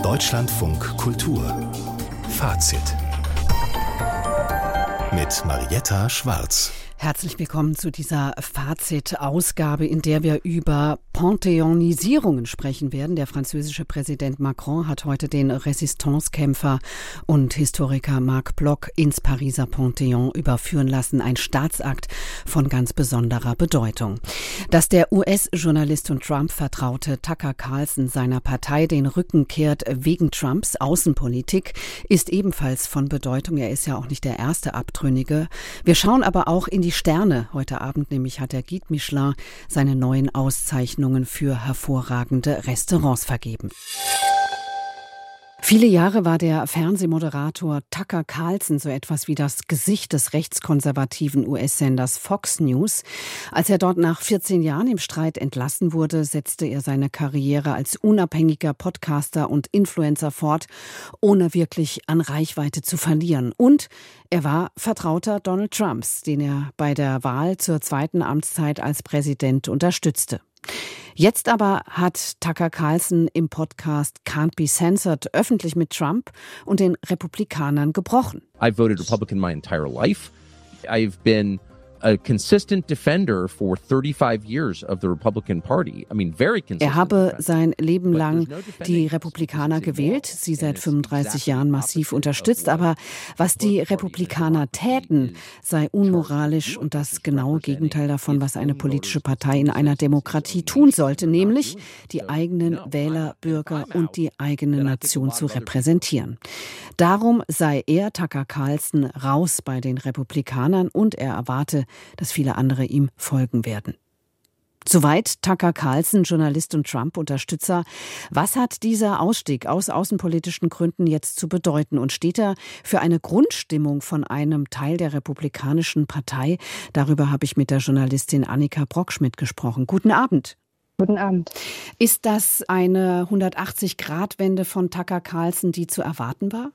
Deutschlandfunk Kultur Fazit mit Marietta Schwarz. Herzlich willkommen zu dieser Fazit-Ausgabe, in der wir über Panthéonisierungen sprechen werden. Der französische Präsident Macron hat heute den Resistance-Kämpfer und Historiker Marc Bloch ins Pariser Panthéon überführen lassen. Ein Staatsakt von ganz besonderer Bedeutung. Dass der US-Journalist und Trump-Vertraute Tucker Carlson seiner Partei den Rücken kehrt wegen Trumps Außenpolitik, ist ebenfalls von Bedeutung. Er ist ja auch nicht der erste Abtrünnige. Wir schauen aber auch in die Sterne. Heute Abend nämlich hat der Guide Michelin seine neuen Auszeichnungen für hervorragende Restaurants vergeben. Viele Jahre war der Fernsehmoderator Tucker Carlson so etwas wie das Gesicht des rechtskonservativen US-Senders Fox News. Als er dort nach 14 Jahren im Streit entlassen wurde, setzte er seine Karriere als unabhängiger Podcaster und Influencer fort, ohne wirklich an Reichweite zu verlieren. Und er war Vertrauter Donald Trumps, den er bei der Wahl zur zweiten Amtszeit als Präsident unterstützte. Jetzt aber hat Tucker Carlson im Podcast Can't Be Censored öffentlich mit Trump und den Republikanern gebrochen. I've voted Republican my entire life. I've been a consistent defender for 35 years of the Republican Party. I mean, very consistent. Er habe sein Leben lang die Republikaner gewählt, sie seit 35 Jahren massiv unterstützt. Aber was die Republikaner täten, sei unmoralisch und das genaue Gegenteil davon, was eine politische Partei in einer Demokratie tun sollte, nämlich die eigenen Wähler, Bürger und die eigene Nation zu repräsentieren. Darum sei er, Tucker Carlson, raus bei den Republikanern und er erwarte, dass viele andere ihm folgen werden. Soweit Tucker Carlson, Journalist und Trump-Unterstützer. Was hat dieser Ausstieg aus außenpolitischen Gründen jetzt zu bedeuten? Und steht er für eine Grundstimmung von einem Teil der Republikanischen Partei? Darüber habe ich mit der Journalistin Annika Brockschmidt gesprochen. Guten Abend. Guten Abend. Ist das eine 180-Grad-Wende von Tucker Carlson, die zu erwarten war?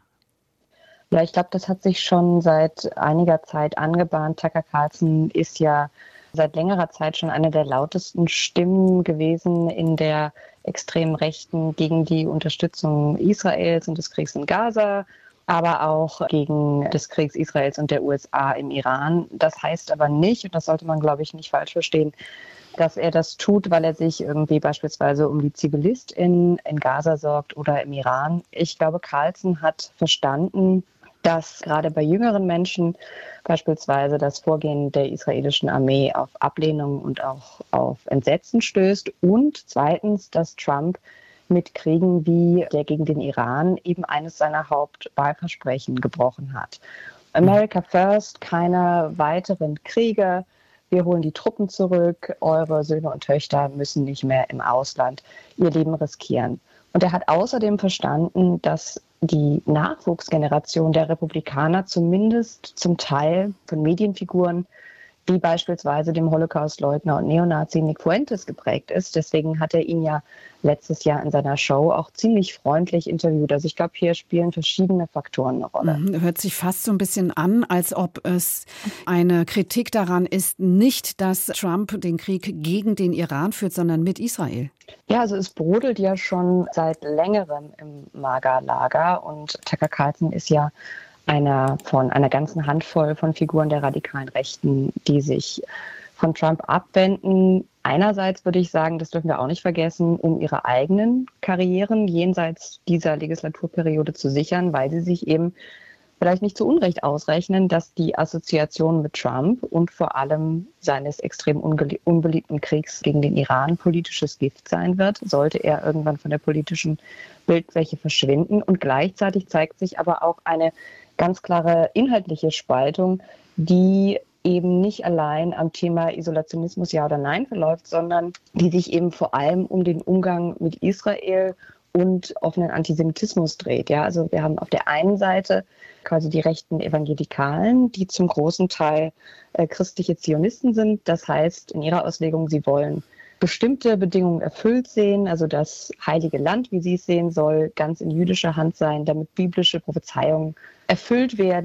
Ja, ich glaube, das hat sich schon seit einiger Zeit angebahnt. Tucker Carlson ist ja seit längerer Zeit schon eine der lautesten Stimmen gewesen in der extremen Rechten gegen die Unterstützung Israels und des Kriegs in Gaza, aber auch gegen des Kriegs Israels und der USA im Iran. Das heißt aber nicht, und das sollte man, glaube ich, nicht falsch verstehen, dass er das tut, weil er sich irgendwie beispielsweise um die ZivilistInnen in Gaza sorgt oder im Iran. Ich glaube, Carlson hat verstanden, dass gerade bei jüngeren Menschen beispielsweise das Vorgehen der israelischen Armee auf Ablehnung und auch auf Entsetzen stößt. Und zweitens, dass Trump mit Kriegen wie der gegen den Iran eben eines seiner Hauptwahlversprechen gebrochen hat. America first, keine weiteren Kriege. Wir holen die Truppen zurück. Eure Söhne und Töchter müssen nicht mehr im Ausland ihr Leben riskieren. Und er hat außerdem verstanden, dass die Nachwuchsgeneration der Republikaner zumindest zum Teil von Medienfiguren wie beispielsweise dem Holocaust-Leugner und Neonazi Nick Fuentes geprägt ist. Deswegen hat er ihn ja letztes Jahr in seiner Show auch ziemlich freundlich interviewt. Also ich glaube, hier spielen verschiedene Faktoren eine Rolle. Hört sich fast so ein bisschen an, als ob es eine Kritik daran ist, nicht, dass Trump den Krieg gegen den Iran führt, sondern mit Israel. Ja, also es brodelt ja schon seit längerem im MAGA-Lager und Tucker Carlson ist ja einer von einer ganzen Handvoll von Figuren der radikalen Rechten, die sich von Trump abwenden. Einerseits würde ich sagen, das dürfen wir auch nicht vergessen, um ihre eigenen Karrieren jenseits dieser Legislaturperiode zu sichern, weil sie sich eben vielleicht nicht zu Unrecht ausrechnen, dass die Assoziation mit Trump und vor allem seines extrem unbeliebten Kriegs gegen den Iran politisches Gift sein wird, sollte er irgendwann von der politischen Bildfläche verschwinden. Und gleichzeitig zeigt sich aber auch eine ganz klare inhaltliche Spaltung, die eben nicht allein am Thema Isolationismus ja oder nein verläuft, sondern die sich eben vor allem um den Umgang mit Israel und offenen Antisemitismus dreht. Ja, also wir haben auf der einen Seite quasi die rechten Evangelikalen, die zum großen Teil christliche Zionisten sind. Das heißt, in ihrer Auslegung, sie wollen bestimmte Bedingungen erfüllt sehen, also das heilige Land, wie sie es sehen, soll ganz in jüdischer Hand sein, damit biblische Prophezeiungen erfüllt werden.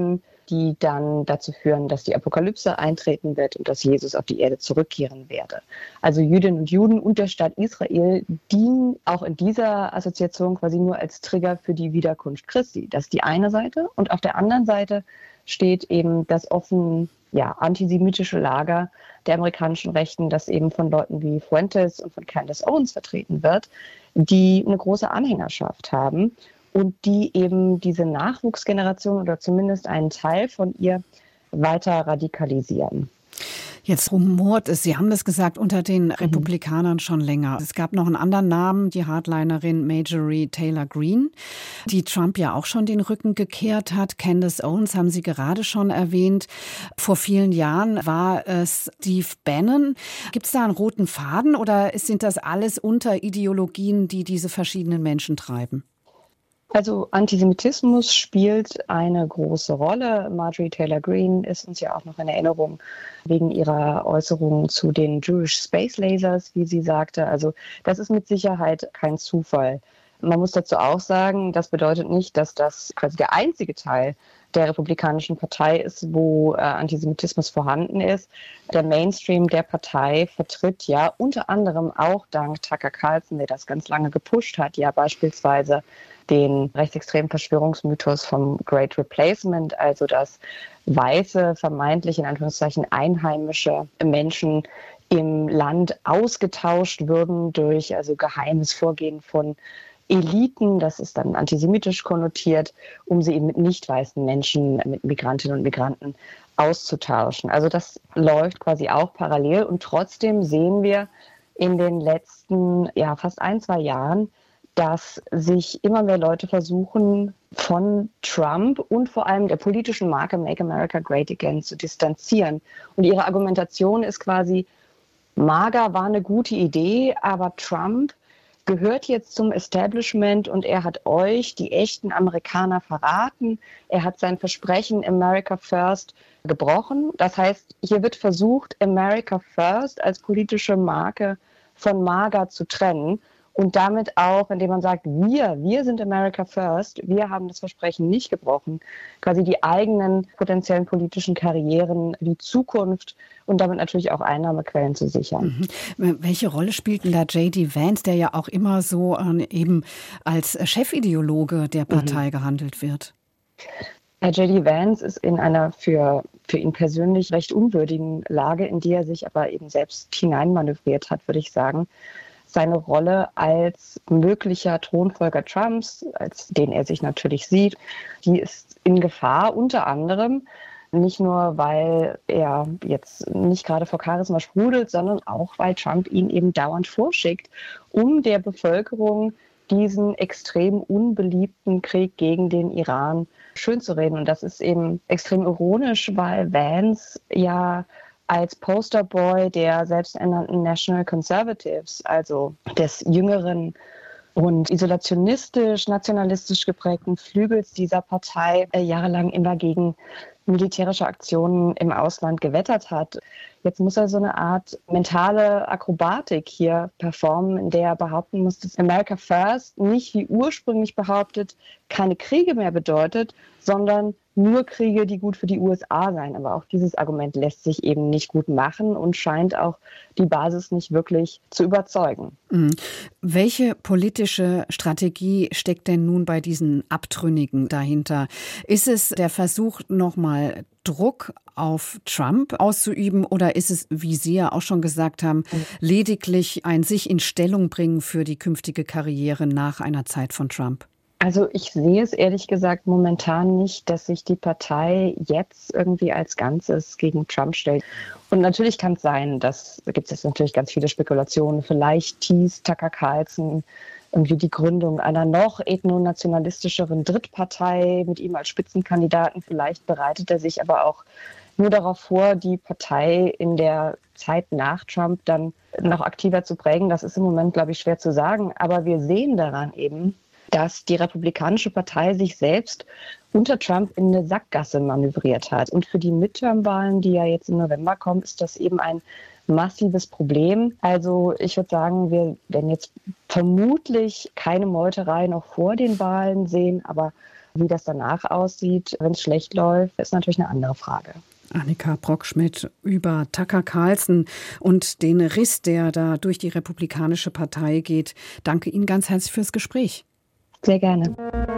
die dann dazu führen, dass die Apokalypse eintreten wird und dass Jesus auf die Erde zurückkehren werde. Also Jüdinnen und Juden und der Staat Israel dienen auch in dieser Assoziation quasi nur als Trigger für die Wiederkunft Christi. Das ist die eine Seite. Und auf der anderen Seite steht eben das offen antisemitische Lager der amerikanischen Rechten, das eben von Leuten wie Fuentes und von Candace Owens vertreten wird, die eine große Anhängerschaft haben und die eben diese Nachwuchsgeneration oder zumindest einen Teil von ihr weiter radikalisieren. Jetzt rumort es, Sie haben das gesagt, unter den Republikanern schon länger. Es gab noch einen anderen Namen, die Hardlinerin Marjorie Taylor Greene, die Trump ja auch schon den Rücken gekehrt hat. Candace Owens haben Sie gerade schon erwähnt. Vor vielen Jahren war es Steve Bannon. Gibt es da einen roten Faden oder sind das alles Unterideologien, die diese verschiedenen Menschen treiben? Also Antisemitismus spielt eine große Rolle. Marjorie Taylor Greene ist uns ja auch noch in Erinnerung wegen ihrer Äußerungen zu den Jewish Space Lasers, wie sie sagte. Also das ist mit Sicherheit kein Zufall. Man muss dazu auch sagen, das bedeutet nicht, dass das quasi der einzige Teil der Republikanischen Partei ist, wo Antisemitismus vorhanden ist. Der Mainstream der Partei vertritt ja unter anderem auch dank Tucker Carlson, der das ganz lange gepusht hat, ja beispielsweise den rechtsextremen Verschwörungsmythos vom Great Replacement, also dass weiße, vermeintlich in Anführungszeichen einheimische Menschen im Land ausgetauscht würden durch also geheimes Vorgehen von Eliten, das ist dann antisemitisch konnotiert, um sie eben mit nicht weißen Menschen, mit Migrantinnen und Migranten auszutauschen. Also das läuft quasi auch parallel und trotzdem sehen wir in den letzten fast 1-2 Jahren, dass sich immer mehr Leute versuchen, von Trump und vor allem der politischen Marke Make America Great Again zu distanzieren. Und ihre Argumentation ist quasi, MAGA war eine gute Idee, aber Trump gehört jetzt zum Establishment und er hat euch, die echten Amerikaner, verraten. Er hat sein Versprechen America First gebrochen. Das heißt, hier wird versucht, America First als politische Marke von MAGA zu trennen. Und damit auch, indem man sagt, wir sind America First, wir haben das Versprechen nicht gebrochen, quasi die eigenen potenziellen politischen Karrieren, die Zukunft und damit natürlich auch Einnahmequellen zu sichern. Welche Rolle spielt denn da J.D. Vance, der ja auch immer so eben als Chefideologe der Partei gehandelt wird? J.D. Vance ist in einer für ihn persönlich recht unwürdigen Lage, in die er sich aber eben selbst hineinmanövriert hat, würde ich sagen. Seine Rolle als möglicher Thronfolger Trumps, als den er sich natürlich sieht, die ist in Gefahr, unter anderem nicht nur, weil er jetzt nicht gerade vor Charisma sprudelt, sondern auch, weil Trump ihn eben dauernd vorschickt, um der Bevölkerung diesen extrem unbeliebten Krieg gegen den Iran schönzureden. Und das ist eben extrem ironisch, weil Vance ja als Posterboy der selbsternannten National Conservatives, also des jüngeren und isolationistisch, nationalistisch geprägten Flügels dieser Partei jahrelang immer gegen militärische Aktionen im Ausland gewettert hat. Jetzt muss er so eine Art mentale Akrobatik hier performen, in der er behaupten muss, dass America First nicht wie ursprünglich behauptet keine Kriege mehr bedeutet, sondern nur Kriege, die gut für die USA seien. Aber auch dieses Argument lässt sich eben nicht gut machen und scheint auch die Basis nicht wirklich zu überzeugen. Welche politische Strategie steckt denn nun bei diesen Abtrünnigen dahinter? Ist es der Versuch, nochmal Druck auf Trump auszuüben oder ist es, wie Sie ja auch schon gesagt haben, lediglich ein sich in Stellung bringen für die künftige Karriere nach einer Zeit von Trump? Also ich sehe es ehrlich gesagt momentan nicht, dass sich die Partei jetzt irgendwie als Ganzes gegen Trump stellt. Und natürlich kann es sein, da gibt es jetzt natürlich ganz viele Spekulationen, vielleicht teast Tucker Carlson irgendwie die Gründung einer noch ethnonationalistischeren Drittpartei mit ihm als Spitzenkandidaten. Vielleicht bereitet er sich aber auch nur darauf vor, die Partei in der Zeit nach Trump dann noch aktiver zu prägen. Das ist im Moment, glaube ich, schwer zu sagen. Aber wir sehen daran eben, dass die Republikanische Partei sich selbst unter Trump in eine Sackgasse manövriert hat. Und für die Midterm-Wahlen, die ja jetzt im November kommen, ist das eben ein massives Problem. Also ich würde sagen, wir werden jetzt vermutlich keine Meuterei noch vor den Wahlen sehen, aber Wie das danach aussieht, wenn es schlecht läuft, ist natürlich eine andere Frage. Annika Brockschmidt über Tucker Carlson und den Riss, der da durch die Republikanische Partei geht. Danke Ihnen ganz herzlich fürs Gespräch. Sehr gerne.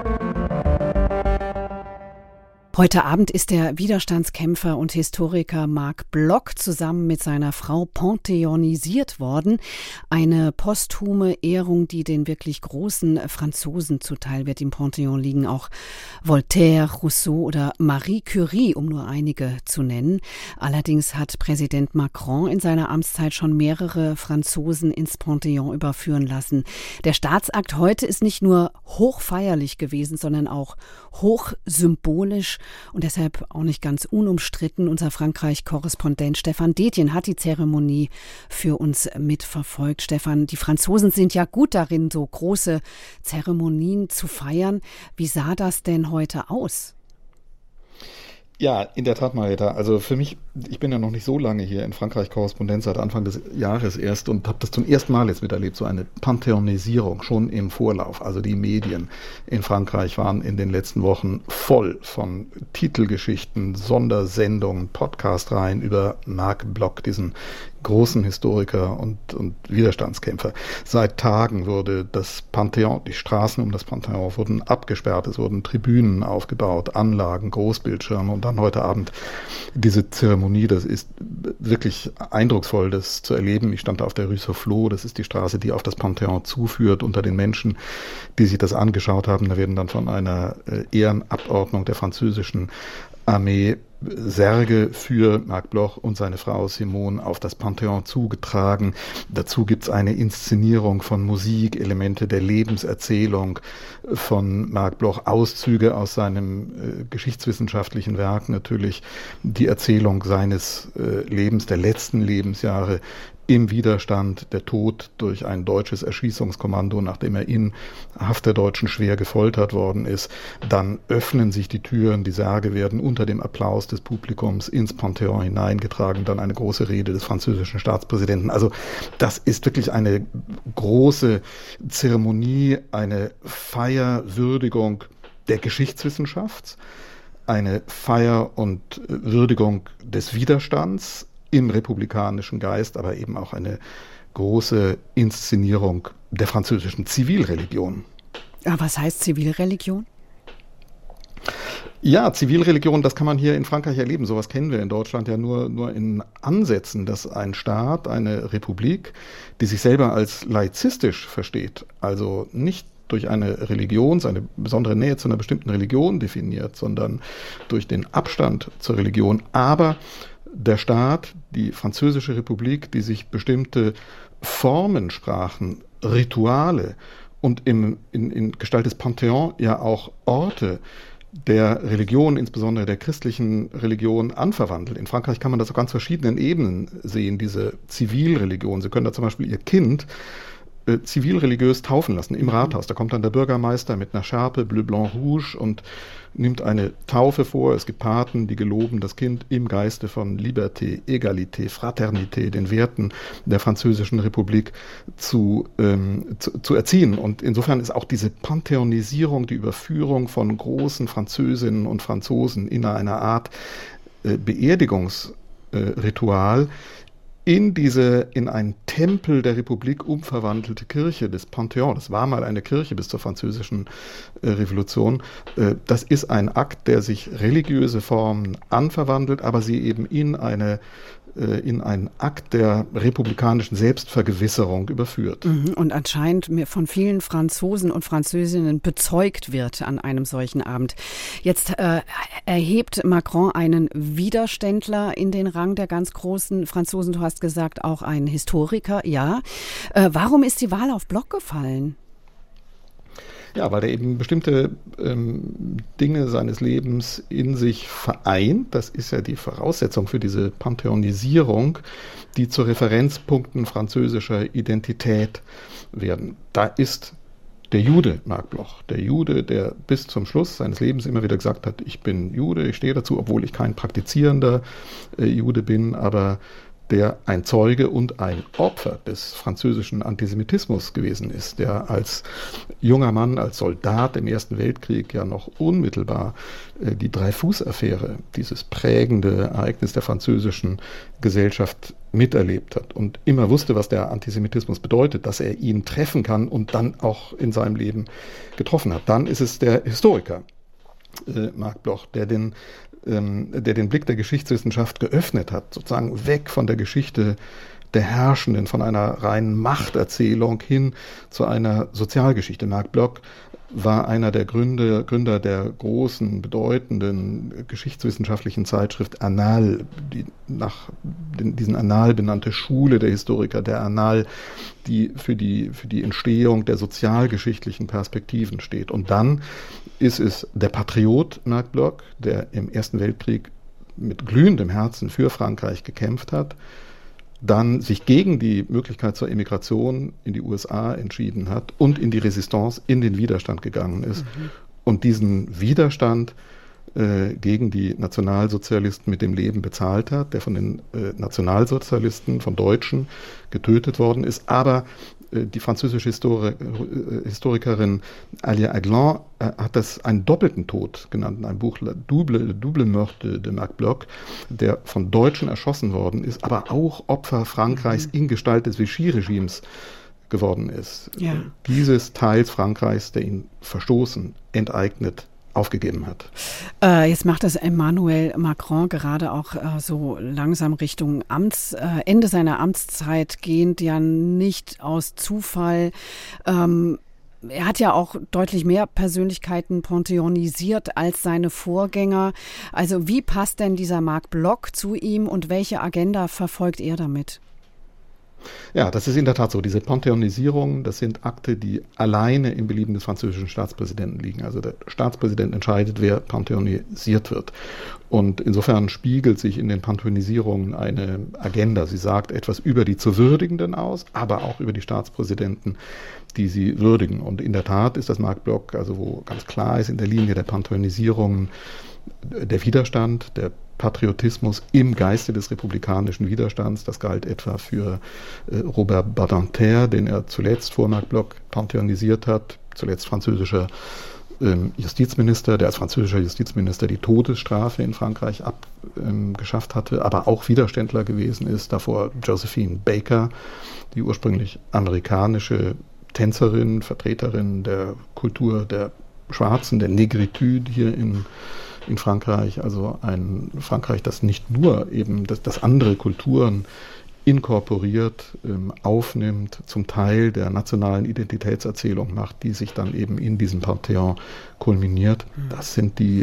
Heute Abend ist der Widerstandskämpfer und Historiker Marc Bloch zusammen mit seiner Frau pantheonisiert worden. Eine posthume Ehrung, die den wirklich großen Franzosen zuteil wird. Im Pantheon liegen auch Voltaire, Rousseau oder Marie Curie, um nur einige zu nennen. Allerdings hat Präsident Macron in seiner Amtszeit schon mehrere Franzosen ins Pantheon überführen lassen. Der Staatsakt heute ist nicht nur hochfeierlich gewesen, sondern auch hochsymbolisch und deshalb auch nicht ganz unumstritten. Unser Frankreich-Korrespondent Stefan Detjen hat die Zeremonie für uns mitverfolgt. Stefan, die Franzosen sind ja gut darin, so große Zeremonien zu feiern. Wie sah das denn heute aus? Ja, in der Tat, Marietta. Also für mich, ich bin ja noch nicht so lange hier in Frankreich Korrespondent, seit Anfang des Jahres erst und habe das zum ersten Mal jetzt miterlebt, so eine Pantheonisierung schon im Vorlauf. Also die Medien in Frankreich waren in den letzten Wochen voll von Titelgeschichten, Sondersendungen, Podcast-Reihen über Marc Bloch, diesen großen Historiker und Widerstandskämpfer. Seit Tagen wurde das Pantheon, die Straßen um das Pantheon wurden abgesperrt, es wurden Tribünen aufgebaut, Anlagen, Großbildschirme und dann heute Abend diese Zeremonie. Das ist wirklich eindrucksvoll, das zu erleben. Ich stand auf der Rue Soufflot, das ist die Straße, die auf das Pantheon zuführt, unter den Menschen, die sich das angeschaut haben. Da werden dann von einer Ehrenabordnung der französischen Armee Särge für Marc Bloch und seine Frau Simone auf das Pantheon zugetragen. Dazu gibt's eine Inszenierung von Musik, Elemente der Lebenserzählung von Marc Bloch, Auszüge aus seinem geschichtswissenschaftlichen Werk, natürlich die Erzählung seines Lebens, der letzten Lebensjahre im Widerstand, der Tod durch ein deutsches Erschießungskommando, nachdem er in Haft der Deutschen schwer gefoltert worden ist. Dann öffnen sich die Türen, die Särge werden unter dem Applaus des Publikums ins Pantheon hineingetragen, dann eine große Rede des französischen Staatspräsidenten. Also das ist wirklich eine große Zeremonie, eine Feierwürdigung der Geschichtswissenschaft, eine Feier und Würdigung des Widerstands im republikanischen Geist, aber eben auch eine große Inszenierung der französischen Zivilreligion. Was heißt Zivilreligion? Ja, Zivilreligion, das kann man hier in Frankreich erleben. Sowas kennen wir in Deutschland ja nur in Ansätzen, dass ein Staat, eine Republik, die sich selber als laizistisch versteht, also nicht durch eine Religion, seine besondere Nähe zu einer bestimmten Religion definiert, sondern durch den Abstand zur Religion, aber der Staat, die Französische Republik, die sich bestimmte Formensprachen, Rituale und in Gestalt des Pantheon ja auch Orte der Religion, insbesondere der christlichen Religion, anverwandelt. In Frankreich kann man das auf ganz verschiedenen Ebenen sehen, diese Zivilreligion. Sie können da zum Beispiel Ihr Kind zivilreligiös taufen lassen im Rathaus. Da kommt dann der Bürgermeister mit einer Schärpe, Bleu, Blanc, Rouge und nimmt eine Taufe vor. Es gibt Paten, die geloben das Kind im Geiste von Liberté, Egalité, Fraternité, den Werten der Französischen Republik zu erziehen. Und insofern ist auch diese Pantheonisierung, die Überführung von großen Französinnen und Franzosen in einer Art Beerdigungsritual in einen Tempel der Republik umverwandelte Kirche des Pantheon. Das war mal eine Kirche bis zur Französischen Revolution. Das ist ein Akt, der sich religiöse Formen anverwandelt, aber sie eben in einen Akt der republikanischen Selbstvergewisserung überführt. Und anscheinend von vielen Franzosen und Französinnen bezeugt wird an einem solchen Abend. Jetzt erhebt Macron einen Widerständler in den Rang der ganz großen Franzosen. Du hast gesagt, auch einen Historiker, ja. Warum ist die Wahl auf Bloch gefallen? Ja, weil er eben bestimmte Dinge seines Lebens in sich vereint. Das ist ja die Voraussetzung für diese Pantheonisierung, die zu Referenzpunkten französischer Identität werden. Da ist der Jude, Marc Bloch, der Jude, der bis zum Schluss seines Lebens immer wieder gesagt hat, ich bin Jude, ich stehe dazu, obwohl ich kein praktizierender Jude bin, aber der ein Zeuge und ein Opfer des französischen Antisemitismus gewesen ist, der als junger Mann, als Soldat im Ersten Weltkrieg ja noch unmittelbar die Dreyfus-Affäre, dieses prägende Ereignis der französischen Gesellschaft miterlebt hat und immer wusste, was der Antisemitismus bedeutet, dass er ihn treffen kann und dann auch in seinem Leben getroffen hat. Dann ist es der Historiker Marc Bloch, der den Blick der Geschichtswissenschaft geöffnet hat, sozusagen weg von der Geschichte der Herrschenden, von einer reinen Machterzählung hin zu einer Sozialgeschichte. Marc Bloch war einer der Gründer der großen, bedeutenden geschichtswissenschaftlichen Zeitschrift Annales, die nach diesen Annales benannte Schule der Historiker, der Annales, die für die Entstehung der sozialgeschichtlichen Perspektiven steht. Und dann ist es der Patriot Marc Bloch, der im Ersten Weltkrieg mit glühendem Herzen für Frankreich gekämpft hat, dann sich gegen die Möglichkeit zur Emigration in die USA entschieden hat und in die Resistance, in den Widerstand gegangen ist. Und diesen Widerstand gegen die Nationalsozialisten mit dem Leben bezahlt hat, der von den Nationalsozialisten, von Deutschen getötet worden ist. Aber die französische Historikerin Alia Aglan hat das einen doppelten Tod genannt in einem Buch Double Meurtre de Marc Bloch, der von Deutschen erschossen worden ist, aber auch Opfer Frankreichs in Gestalt des Vichy-Regimes geworden ist. Ja. Dieses Teils Frankreichs, der ihn verstoßen, enteignet, aufgegeben hat. Jetzt macht das Emmanuel Macron gerade auch so langsam Richtung Ende seiner Amtszeit gehend, ja nicht aus Zufall. Er hat ja auch deutlich mehr Persönlichkeiten pantheonisiert als seine Vorgänger. Also wie passt denn dieser Marc Bloch zu ihm und welche Agenda verfolgt er damit? Ja, das ist in der Tat so. Diese Pantheonisierung, das sind Akte, die alleine im Belieben des französischen Staatspräsidenten liegen. Also der Staatspräsident entscheidet, wer pantheonisiert wird. Und insofern spiegelt sich in den Pantheonisierungen eine Agenda. Sie sagt etwas über die zu Würdigenden aus, aber auch über die Staatspräsidenten, die sie würdigen. Und in der Tat ist das Marc Bloch, also wo ganz klar ist in der Linie der Pantheonisierungen, der Widerstand, der Patriotismus im Geiste des republikanischen Widerstands. Das galt etwa für Robert Badinter, den er zuletzt vor Marc Bloch pantheonisiert hat, zuletzt französischer Justizminister, der als französischer Justizminister die Todesstrafe in Frankreich abgeschafft hatte, aber auch Widerständler gewesen ist. Davor Josephine Baker, die ursprünglich amerikanische Tänzerin, Vertreterin der Kultur der Schwarzen, der Negritude hier in Frankreich, also ein Frankreich, das nicht nur eben das andere Kulturen inkorporiert, aufnimmt, zum Teil der nationalen Identitätserzählung macht, die sich dann eben in diesem Pantheon kulminiert. Das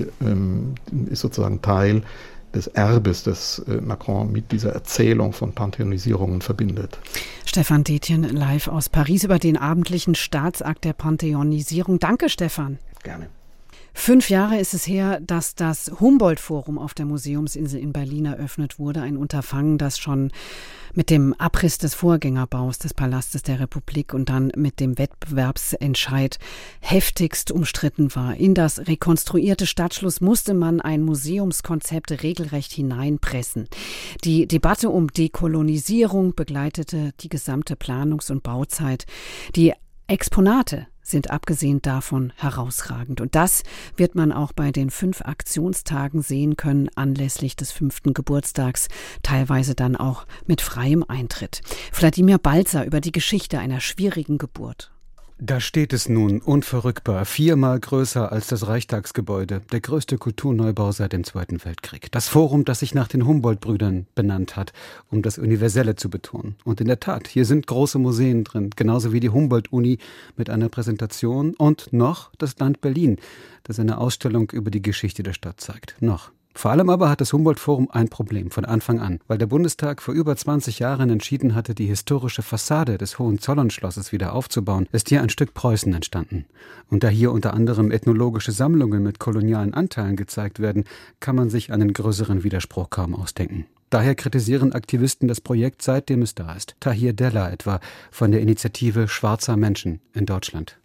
ist sozusagen Teil des Erbes, das Macron mit dieser Erzählung von Pantheonisierungen verbindet. Stefan Detjen live aus Paris über den abendlichen Staatsakt der Pantheonisierung. Danke, Stefan. Gerne. 5 Jahre ist es her, dass das Humboldt-Forum auf der Museumsinsel in Berlin eröffnet wurde. Ein Unterfangen, das schon mit dem Abriss des Vorgängerbaus des Palastes der Republik und dann mit dem Wettbewerbsentscheid heftigst umstritten war. In das rekonstruierte Stadtschloss musste man ein Museumskonzept regelrecht hineinpressen. Die Debatte um Dekolonisierung begleitete die gesamte Planungs- und Bauzeit. Die Exponate sind abgesehen davon herausragend. Und das wird man auch bei den 5 Aktionstagen sehen können, anlässlich des 5. Geburtstags, teilweise dann auch mit freiem Eintritt. Wladimir Balzer über die Geschichte einer schwierigen Geburt. Da steht es nun, unverrückbar, 4-mal größer als das Reichstagsgebäude, der größte Kulturneubau seit dem Zweiten Weltkrieg. Das Forum, das sich nach den Humboldt-Brüdern benannt hat, um das Universelle zu betonen. Und in der Tat, hier sind große Museen drin, genauso wie die Humboldt-Uni mit einer Präsentation und noch das Land Berlin, das eine Ausstellung über die Geschichte der Stadt zeigt. Noch. Vor allem aber hat das Humboldt-Forum ein Problem von Anfang an, weil der Bundestag vor über 20 Jahren entschieden hatte, die historische Fassade des Hohenzollern-Schlosses wieder aufzubauen, ist hier ein Stück Preußen entstanden. Und da hier unter anderem ethnologische Sammlungen mit kolonialen Anteilen gezeigt werden, kann man sich einen größeren Widerspruch kaum ausdenken. Daher kritisieren Aktivisten das Projekt, seitdem es da ist. Tahir Della etwa von der Initiative Schwarzer Menschen in Deutschland.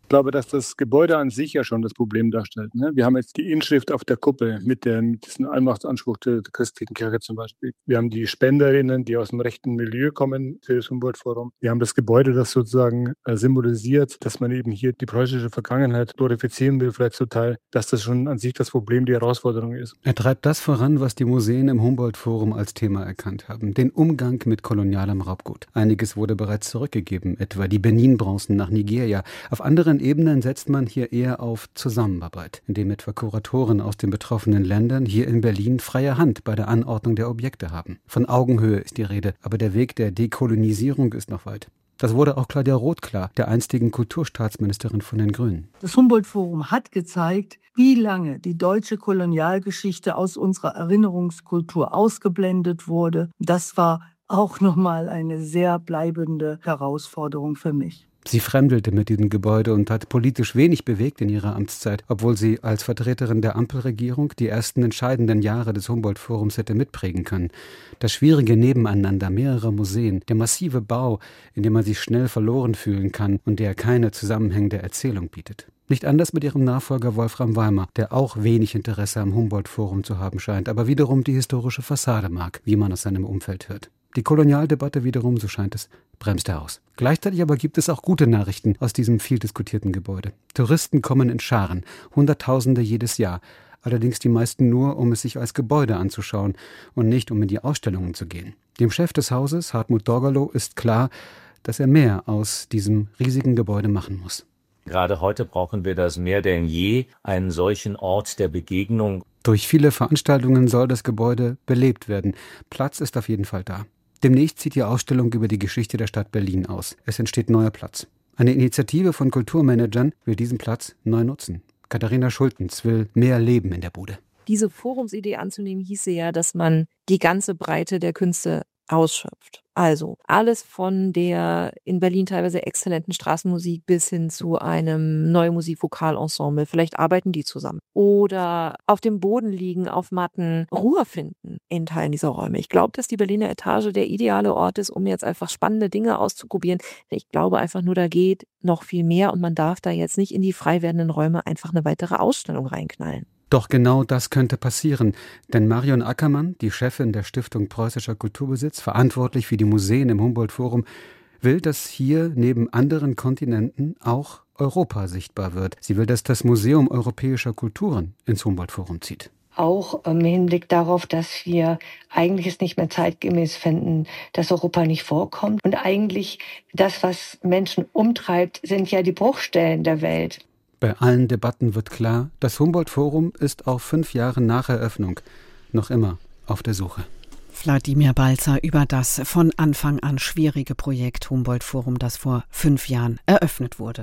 glaube, dass das Gebäude an sich ja schon das Problem darstellt. Ne? Wir haben jetzt die Inschrift auf der Kuppel mit diesem Allmachtsanspruch der christlichen Kirche zum Beispiel. Wir haben die Spenderinnen, die aus dem rechten Milieu kommen für das Humboldt-Forum. Wir haben das Gebäude, das sozusagen symbolisiert, dass man eben hier die preußische Vergangenheit glorifizieren will, vielleicht zum Teil, dass das schon an sich das Problem, die Herausforderung ist. Er treibt das voran, was die Museen im Humboldt-Forum als Thema erkannt haben. Den Umgang mit kolonialem Raubgut. Einiges wurde bereits zurückgegeben, etwa die Benin-Bronzen nach Nigeria. Auf anderen Ebenen setzt man hier eher auf Zusammenarbeit, indem etwa Kuratoren aus den betroffenen Ländern hier in Berlin freie Hand bei der Anordnung der Objekte haben. Von Augenhöhe ist die Rede, aber der Weg der Dekolonisierung ist noch weit. Das wurde auch Claudia Roth klar, der einstigen Kulturstaatsministerin von den Grünen. Das Humboldt-Forum hat gezeigt, wie lange die deutsche Kolonialgeschichte aus unserer Erinnerungskultur ausgeblendet wurde. Das war auch nochmal eine sehr bleibende Herausforderung für mich. Sie fremdelte mit diesem Gebäude und hat politisch wenig bewegt in ihrer Amtszeit, obwohl sie als Vertreterin der Ampelregierung die ersten entscheidenden Jahre des Humboldt-Forums hätte mitprägen können. Das schwierige Nebeneinander mehrerer Museen, der massive Bau, in dem man sich schnell verloren fühlen kann und der keine zusammenhängende Erzählung bietet. Nicht anders mit ihrem Nachfolger Wolfram Weimar, der auch wenig Interesse am Humboldt-Forum zu haben scheint, aber wiederum die historische Fassade mag, wie man aus seinem Umfeld hört. Die Kolonialdebatte wiederum, so scheint es, bremst er aus. Gleichzeitig aber gibt es auch gute Nachrichten aus diesem viel diskutierten Gebäude. Touristen kommen in Scharen, Hunderttausende jedes Jahr. Allerdings die meisten nur, um es sich als Gebäude anzuschauen und nicht, um in die Ausstellungen zu gehen. Dem Chef des Hauses, Hartmut Dorgalow, ist klar, dass er mehr aus diesem riesigen Gebäude machen muss. Gerade heute brauchen wir das mehr denn je, einen solchen Ort der Begegnung. Durch viele Veranstaltungen soll das Gebäude belebt werden. Platz ist auf jeden Fall da. Demnächst zieht die Ausstellung über die Geschichte der Stadt Berlin aus. Es entsteht neuer Platz. Eine Initiative von Kulturmanagern will diesen Platz neu nutzen. Katharina Schultens will mehr Leben in der Bude. Diese Forumsidee anzunehmen, hieße ja, dass man die ganze Breite der Künste ausschöpft. Also alles von der in Berlin teilweise exzellenten Straßenmusik bis hin zu einem neuen Musikvokalensemble. Vielleicht arbeiten die zusammen. Oder auf dem Boden liegen, auf Matten, Ruhe finden in Teilen dieser Räume. Ich glaube, dass die Berliner Etage der ideale Ort ist, um jetzt einfach spannende Dinge auszuprobieren. Ich glaube einfach nur, da geht noch viel mehr und man darf da jetzt nicht in die frei werdenden Räume einfach eine weitere Ausstellung reinknallen. Doch genau das könnte passieren, denn Marion Ackermann, die Chefin der Stiftung Preußischer Kulturbesitz, verantwortlich für die Museen im Humboldt-Forum, will, dass hier neben anderen Kontinenten auch Europa sichtbar wird. Sie will, dass das Museum europäischer Kulturen ins Humboldt-Forum zieht. Auch im Hinblick darauf, dass wir eigentlich es nicht mehr zeitgemäß finden, dass Europa nicht vorkommt. Und eigentlich das, was Menschen umtreibt, sind ja die Bruchstellen der Welt. Bei allen Debatten wird klar, das Humboldt-Forum ist auch 5 Jahre nach Eröffnung noch immer auf der Suche. Wladimir Balzer über das von Anfang an schwierige Projekt Humboldt-Forum, das vor 5 Jahren eröffnet wurde.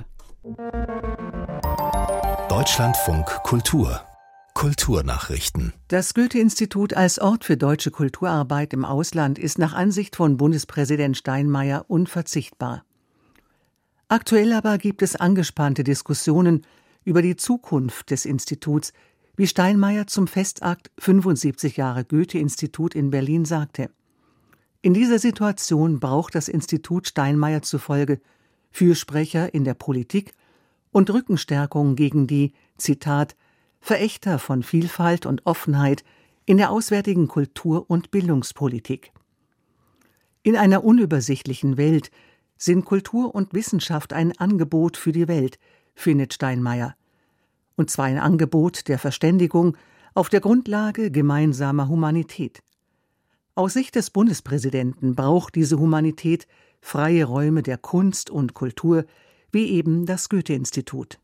Deutschlandfunk Kultur. Kulturnachrichten. Das Goethe-Institut als Ort für deutsche Kulturarbeit im Ausland ist nach Ansicht von Bundespräsident Steinmeier unverzichtbar. Aktuell aber gibt es angespannte Diskussionen über die Zukunft des Instituts, wie Steinmeier zum Festakt 75 Jahre Goethe-Institut in Berlin sagte. In dieser Situation braucht das Institut Steinmeier zufolge Fürsprecher in der Politik und Rückenstärkung gegen die, Zitat, Verächter von Vielfalt und Offenheit in der auswärtigen Kultur- und Bildungspolitik. In einer unübersichtlichen Welt sind Kultur und Wissenschaft ein Angebot für die Welt, findet Steinmeier. Und zwar ein Angebot der Verständigung auf der Grundlage gemeinsamer Humanität. Aus Sicht des Bundespräsidenten braucht diese Humanität freie Räume der Kunst und Kultur, wie eben das Goethe-Institut.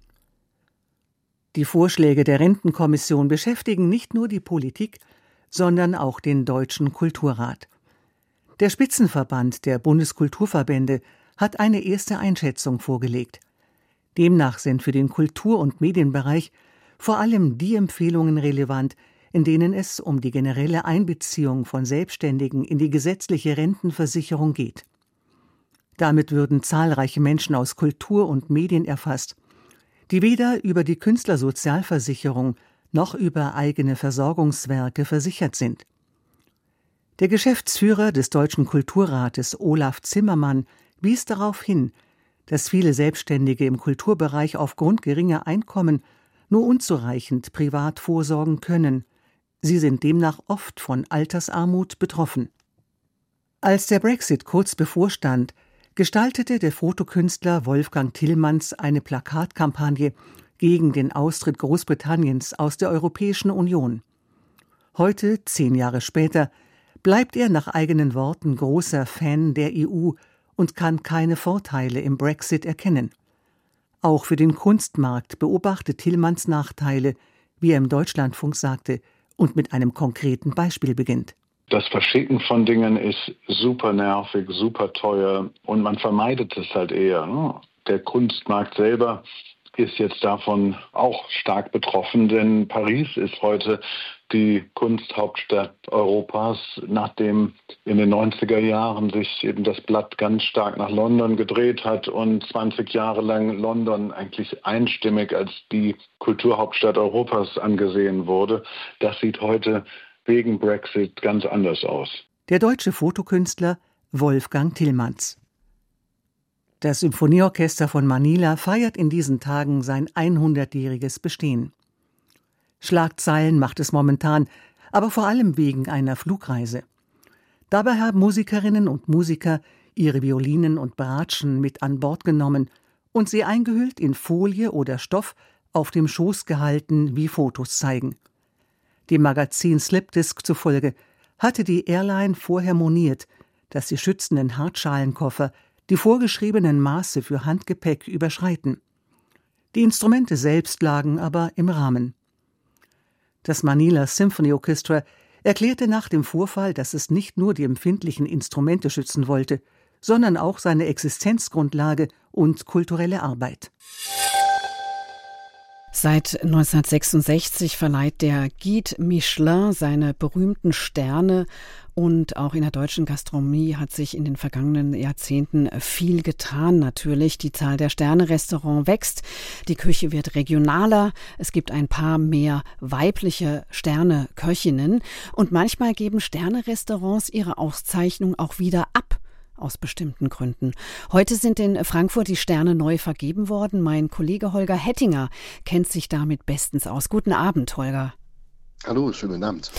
Die Vorschläge der Rentenkommission beschäftigen nicht nur die Politik, sondern auch den Deutschen Kulturrat. Der Spitzenverband der Bundeskulturverbände hat eine erste Einschätzung vorgelegt. Demnach sind für den Kultur- und Medienbereich vor allem die Empfehlungen relevant, in denen es um die generelle Einbeziehung von Selbstständigen in die gesetzliche Rentenversicherung geht. Damit würden zahlreiche Menschen aus Kultur und Medien erfasst, die weder über die Künstlersozialversicherung noch über eigene Versorgungswerke versichert sind. Der Geschäftsführer des Deutschen Kulturrates, Olaf Zimmermann, wies darauf hin, dass viele Selbstständige im Kulturbereich aufgrund geringer Einkommen nur unzureichend privat vorsorgen können. Sie sind demnach oft von Altersarmut betroffen. Als der Brexit kurz bevorstand, gestaltete der Fotokünstler Wolfgang Tillmanns eine Plakatkampagne gegen den Austritt Großbritanniens aus der Europäischen Union. Heute, 10 Jahre später, bleibt er nach eigenen Worten großer Fan der EU und kann keine Vorteile im Brexit erkennen. Auch für den Kunstmarkt beobachtet Tillmanns Nachteile, wie er im Deutschlandfunk sagte, und mit einem konkreten Beispiel beginnt. Das Verschicken von Dingen ist super nervig, super teuer und man vermeidet es halt eher. Ne? Der Kunstmarkt selber ist jetzt davon auch stark betroffen, denn Paris ist heute die Kunsthauptstadt Europas, nachdem in den 90er Jahren sich eben das Blatt ganz stark nach London gedreht hat und 20 Jahre lang London eigentlich einstimmig als die Kulturhauptstadt Europas angesehen wurde. Das sieht heute wegen Brexit ganz anders aus. Der deutsche Fotokünstler Wolfgang Tillmanns. Das Symphonieorchester von Manila feiert in diesen Tagen sein 100-jähriges Bestehen. Schlagzeilen macht es momentan, aber vor allem wegen einer Flugreise. Dabei haben Musikerinnen und Musiker ihre Violinen und Bratschen mit an Bord genommen und sie eingehüllt in Folie oder Stoff auf dem Schoß gehalten, wie Fotos zeigen. Dem Magazin Slipdisc zufolge hatte die Airline vorher moniert, dass die schützenden Hartschalenkoffer die vorgeschriebenen Maße für Handgepäck überschreiten. Die Instrumente selbst lagen aber im Rahmen. Das Manila Symphony Orchestra erklärte nach dem Vorfall, dass es nicht nur die empfindlichen Instrumente schützen wollte, sondern auch seine Existenzgrundlage und kulturelle Arbeit. Seit 1966 verleiht der Guide Michelin seine berühmten Sterne und auch in der deutschen Gastronomie hat sich in den vergangenen Jahrzehnten viel getan. Natürlich, die Zahl der Sterne-Restaurants wächst, die Küche wird regionaler, es gibt ein paar mehr weibliche Sterne-Köchinnen und manchmal geben Sterne-Restaurants ihre Auszeichnung auch wieder ab. Aus bestimmten Gründen. Heute sind in Frankfurt die Sterne neu vergeben worden. Mein Kollege Holger Hettinger kennt sich damit bestens aus. Guten Abend, Holger. Hallo, schönen Abend.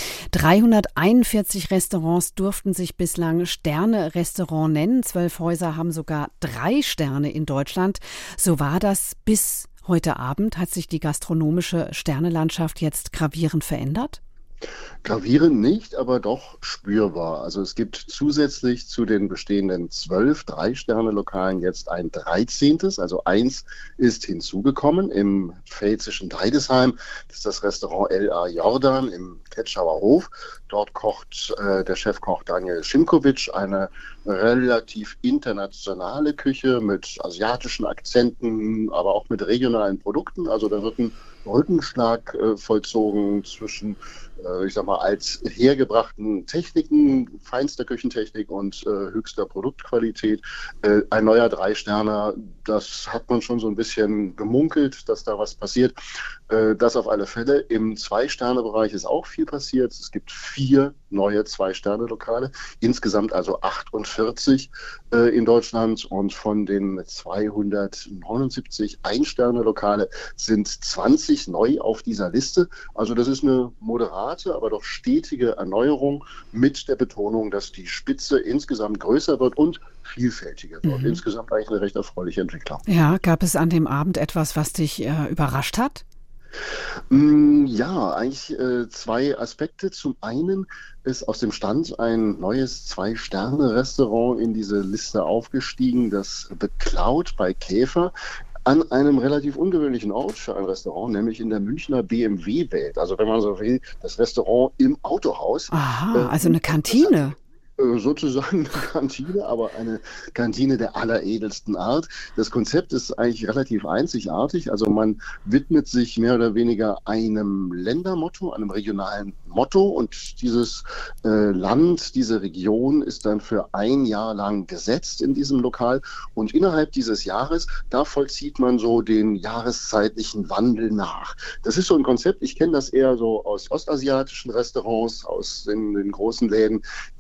341 Restaurants durften sich bislang Sterne-Restaurant nennen. 12 Häuser haben sogar 3 Sterne in Deutschland. So war das bis heute Abend. Hat sich die gastronomische Sternelandschaft jetzt gravierend verändert? Gravierend nicht, aber doch spürbar. Also es gibt zusätzlich zu den bestehenden 12 3-Sterne-Lokalen jetzt ein 13. Also 1 ist hinzugekommen im pfälzischen Deidesheim. Das ist das Restaurant L.A. Jordan im Ketschauer Hof. Dort kocht der Chefkoch Daniel Schimkowitsch eine relativ internationale Küche mit asiatischen Akzenten, aber auch mit regionalen Produkten. Also da wird ein Rückenschlag vollzogen zwischen, ich sag mal, als hergebrachten Techniken, feinster Küchentechnik und höchster Produktqualität. Ein neuer 3-Sterner, das hat man schon so ein bisschen gemunkelt, dass da was passiert. Das auf alle Fälle. Im 2-Sterne-Bereich ist auch viel passiert. Es gibt 4 neue 2-Sterne-Lokale, insgesamt also 48 in Deutschland und von den 279 Ein-Sterne-Lokale sind 20 neu auf dieser Liste. Also das ist eine moderate, aber doch stetige Erneuerung mit der Betonung, dass die Spitze insgesamt größer wird und vielfältiger wird. Insgesamt eigentlich eine recht erfreuliche Entwicklung. Ja, gab es an dem Abend etwas, was dich überrascht hat? Ja, eigentlich 2 Aspekte. Zum einen ist aus dem Stand ein neues 2-Sterne-Restaurant in diese Liste aufgestiegen, das The Cloud bei Käfer, an einem relativ ungewöhnlichen Ort für ein Restaurant, nämlich in der Münchner BMW-Welt. Also wenn man so will, das Restaurant im Autohaus. Aha, also eine Kantine. Sozusagen eine Kantine, aber eine Kantine der alleredelsten Art. Das Konzept ist eigentlich relativ einzigartig. Also man widmet sich mehr oder weniger einem Ländermotto, einem regionalen Motto und dieses Land, diese Region ist dann für 1 Jahr lang gesetzt in diesem Lokal und innerhalb dieses Jahres, da vollzieht man so den jahreszeitlichen Wandel nach. Das ist so ein Konzept, ich kenne das eher so aus ostasiatischen Restaurants, aus den großen Läden in Bangkok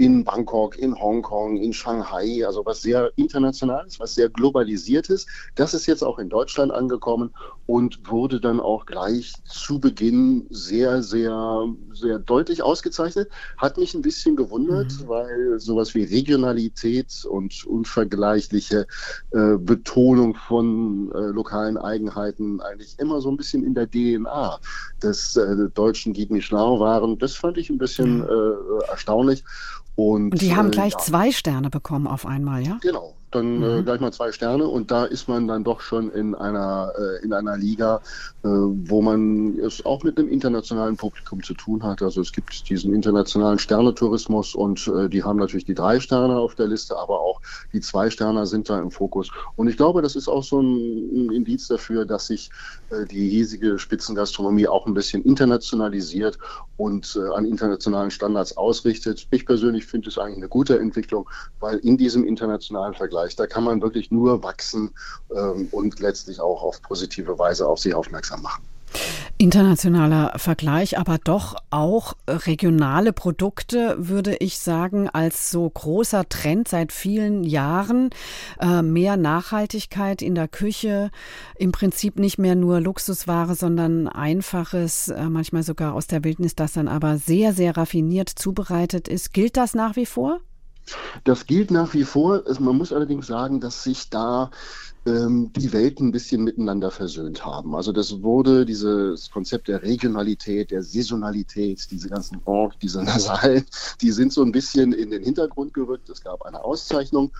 Bangkok, in Hongkong, in Shanghai, also was sehr Internationales, was sehr Globalisiertes. Das ist jetzt auch in Deutschland angekommen und wurde dann auch gleich zu Beginn sehr, sehr, sehr deutlich ausgezeichnet. Hat mich ein bisschen gewundert, weil sowas wie Regionalität und unvergleichliche Betonung von lokalen Eigenheiten eigentlich immer so ein bisschen in der DNA des deutschen Guide Michelin waren. Das fand ich ein bisschen erstaunlich. Und die haben gleich 2 Sterne bekommen auf einmal, ja? Genau, dann gleich mal 2 Sterne und da ist man dann doch schon in einer Liga, wo man es auch mit einem internationalen Publikum zu tun hat. Also es gibt diesen internationalen Sternetourismus und die haben natürlich die 3 Sterne auf der Liste, aber auch die 2 Sterne sind da im Fokus. Und ich glaube, das ist auch so ein Indiz dafür, dass sich die hiesige Spitzengastronomie auch ein bisschen internationalisiert und an internationalen Standards ausrichtet. Ich persönlich finde es eigentlich eine gute Entwicklung, weil in diesem internationalen Vergleich, da kann man wirklich nur wachsen und letztlich auch auf positive Weise auf sich aufmerksam machen. Internationaler Vergleich, aber doch auch regionale Produkte, würde ich sagen, als so großer Trend seit vielen Jahren. Mehr Nachhaltigkeit in der Küche, im Prinzip nicht mehr nur Luxusware, sondern einfaches, manchmal sogar aus der Wildnis, das dann aber sehr, sehr raffiniert zubereitet ist. Gilt das nach wie vor? Das gilt nach wie vor. Man muss allerdings sagen, dass sich da die Welten ein bisschen miteinander versöhnt haben. Also das wurde dieses Konzept der Regionalität, der Saisonalität, diese ganzen Orte, diese Nasalen, die sind so ein bisschen in den Hintergrund gerückt. Es gab eine Auszeichnung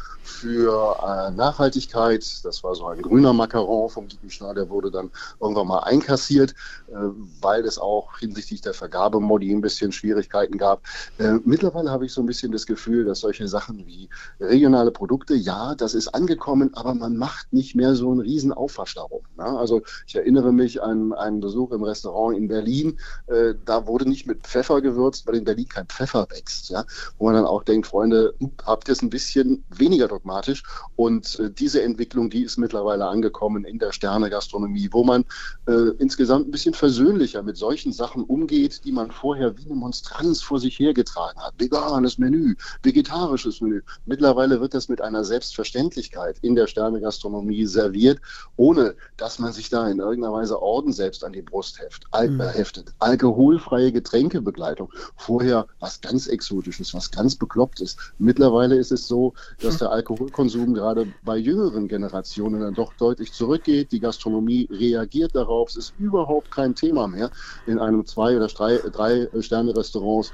für Nachhaltigkeit. Das war so ein grüner Macaron vom Guide Michelin, der wurde dann irgendwann mal einkassiert, weil es auch hinsichtlich der Vergabemodi ein bisschen Schwierigkeiten gab. Mittlerweile habe ich so ein bisschen das Gefühl, dass solche Sachen wie regionale Produkte, ja, das ist angekommen, aber man macht nicht mehr so einen riesen Aufwasch darum. Ne? Also ich erinnere mich an einen Besuch im Restaurant in Berlin, da wurde nicht mit Pfeffer gewürzt, weil in Berlin kein Pfeffer wächst. Ja? Wo man dann auch denkt, Freunde, habt ihr es ein bisschen weniger dogmatisch? Und diese Entwicklung, die ist mittlerweile angekommen in der Sterne-Gastronomie, wo man insgesamt ein bisschen versöhnlicher mit solchen Sachen umgeht, die man vorher wie eine Monstranz vor sich hergetragen hat. Veganes Menü, vegetarisches Menü. Mittlerweile wird das mit einer Selbstverständlichkeit in der Sterne-Gastronomie serviert, ohne dass man sich da in irgendeiner Weise Orden selbst an die Brust heftet. Alkoholfreie Getränkebegleitung. Vorher was ganz Exotisches, was ganz Beklopptes. Mittlerweile ist es so, dass der Alkoholkonsum gerade bei jüngeren Generationen dann doch deutlich zurückgeht. Die Gastronomie reagiert darauf. Es ist überhaupt kein Thema mehr, in einem 2- oder 3-Sterne-Restaurants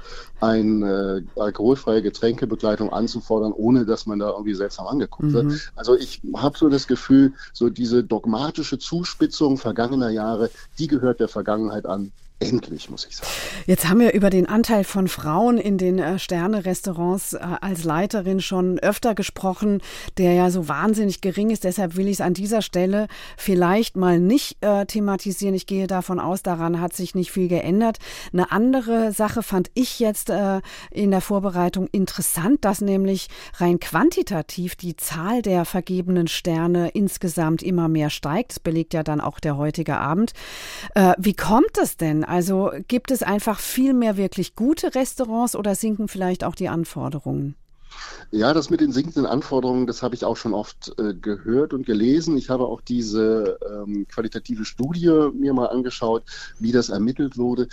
eine alkoholfreie Getränkebegleitung anzufordern, ohne dass man da irgendwie seltsam angeguckt wird. Also ich habe so das Gefühl, so diese dogmatische Zuspitzung vergangener Jahre, die gehört der Vergangenheit an. Endlich, muss ich sagen. Jetzt haben wir über den Anteil von Frauen in den Sterne-Restaurants als Leiterin schon öfter gesprochen, der ja so wahnsinnig gering ist. Deshalb will ich es an dieser Stelle vielleicht mal nicht thematisieren. Ich gehe davon aus, daran hat sich nicht viel geändert. Eine andere Sache fand ich jetzt in der Vorbereitung interessant, dass nämlich rein quantitativ die Zahl der vergebenen Sterne insgesamt immer mehr steigt. Das belegt ja dann auch der heutige Abend. Wie kommt es denn? Also gibt es einfach viel mehr wirklich gute Restaurants oder sinken vielleicht auch die Anforderungen? Ja, das mit den sinkenden Anforderungen, das habe ich auch schon oft gehört und gelesen. Ich habe auch diese qualitative Studie mir mal angeschaut, wie das ermittelt wurde.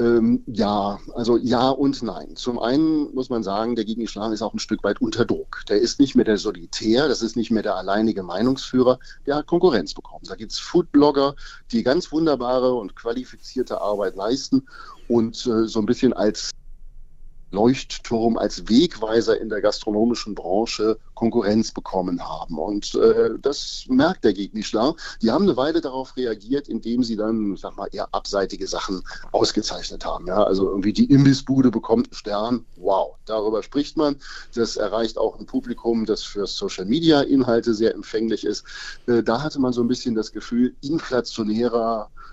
Ja, also ja und nein. Zum einen muss man sagen, der Guide Michelin ist auch ein Stück weit unter Druck. Der ist nicht mehr der Solitär, das ist nicht mehr der alleinige Meinungsführer, der hat Konkurrenz bekommen. Da gibt es Foodblogger, die ganz wunderbare und qualifizierte Arbeit leisten und so ein bisschen als Leuchtturm, als Wegweiser in der gastronomischen Branche Konkurrenz bekommen haben. Und das merkt der Guide Michelin. Die haben eine Weile darauf reagiert, indem sie dann, sag mal, eher abseitige Sachen ausgezeichnet haben. Ja, also irgendwie die Imbissbude bekommt einen Stern. Wow, darüber spricht man. Das erreicht auch ein Publikum, das für Social-Media-Inhalte sehr empfänglich ist. Da hatte man so ein bisschen das Gefühl, inflationärer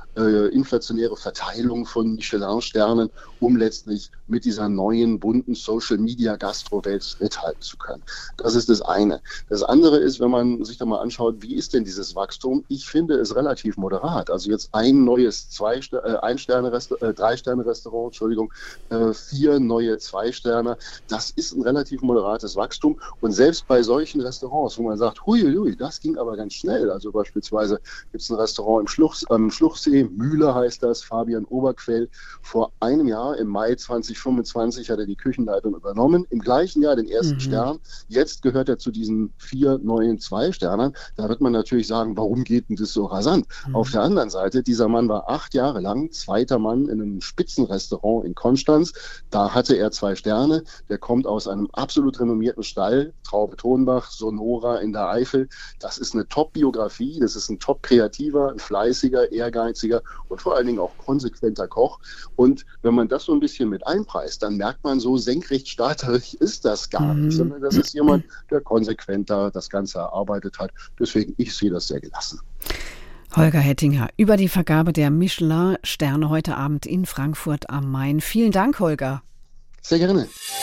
inflationäre Verteilung von Michelin-Sternen, um letztlich mit dieser neuen, bunten Social-Media-Gastro-Welt Schritt halten zu können. Das ist das eine. Das andere ist, wenn man sich da mal anschaut, wie ist denn dieses Wachstum? Ich finde es relativ moderat. Also jetzt ein neues 3-Sterne-Restaurant, 4 neue 2-Sterne. Das ist ein relativ moderates Wachstum. Und selbst bei solchen Restaurants, wo man sagt, huiuiui, das ging aber ganz schnell. Also beispielsweise gibt es ein Restaurant am Schluchsee, Mühle heißt das, Fabian Oberquell. Vor einem Jahr, im Mai 2025, hat er die Küchenleitung übernommen. Im gleichen Jahr den ersten Stern. Jetzt gehört er zu diesen 4 neuen 2-Sternern. Da wird man natürlich sagen, warum geht denn das so rasant? Auf der anderen Seite, dieser Mann war 8 Jahre lang zweiter Mann in einem Spitzenrestaurant in Konstanz. Da hatte er 2 Sterne. Der kommt aus einem absolut renommierten Stall, Traube Tonbach, Sonora in der Eifel. Das ist eine Top-Biografie. Das ist ein Top-Kreativer, ein fleißiger, ehrgeiziger und vor allen Dingen auch konsequenter Koch. Und wenn man das so ein bisschen mit einpreist, dann merkt man, so senkrecht starterig ist das gar nicht, sondern das ist jemand, der konsequenter das Ganze erarbeitet hat. Deswegen, ich sehe das sehr gelassen. Holger Hettinger über die Vergabe der Michelin-Sterne heute Abend in Frankfurt am Main. Vielen Dank, Holger. Sehr gerne.